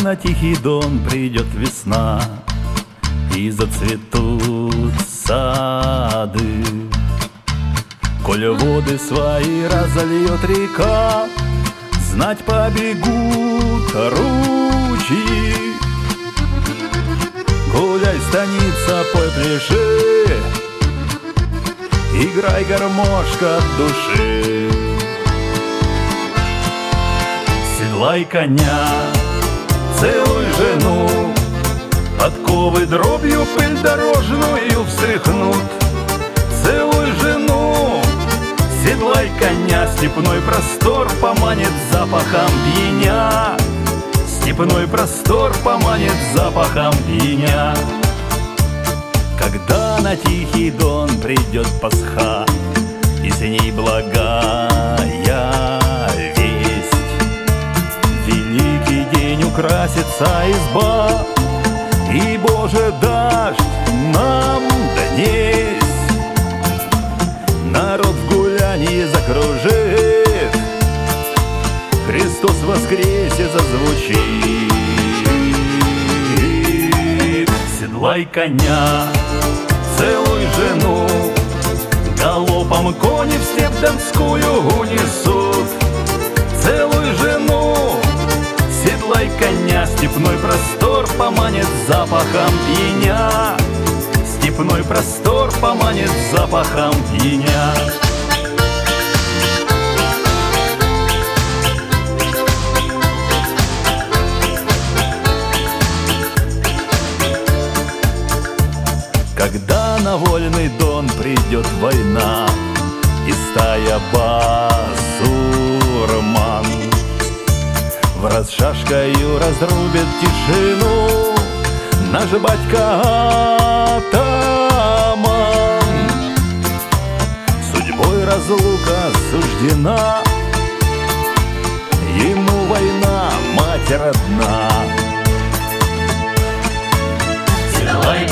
на Тихий Дон придет весна, и зацветут сады, коль воды свои разольет река, знать побегут ручьи. Гуляй, станица, пой, пляши, играй, гармошка от души. Седлай коня, целуй жену, подковы дробью пыль дорожную встряхнут. Целуй жену, седлай коня, степной простор поманит запахом пьяня. Степной простор поманит запахом пьяня. Когда на Тихий Дон придет Пасха, и с ней благая весть, великий день украсится изба, и Боже дождь нам донесть. Народ в гулянье закружит, Христос воскресе зазвучит. Седлай коня, целуй жену, галопом кони в степь донскую унесут. Целуй жену, седлай коня, степной простор поманит запахом пьяня. Степной простор поманит запахом пьяня. Когда на вольный Дон придет война, и стая басурман враз шашкою разрубит тишину наш батька атаман. Судьбой разлука суждена, ему война, мать родна.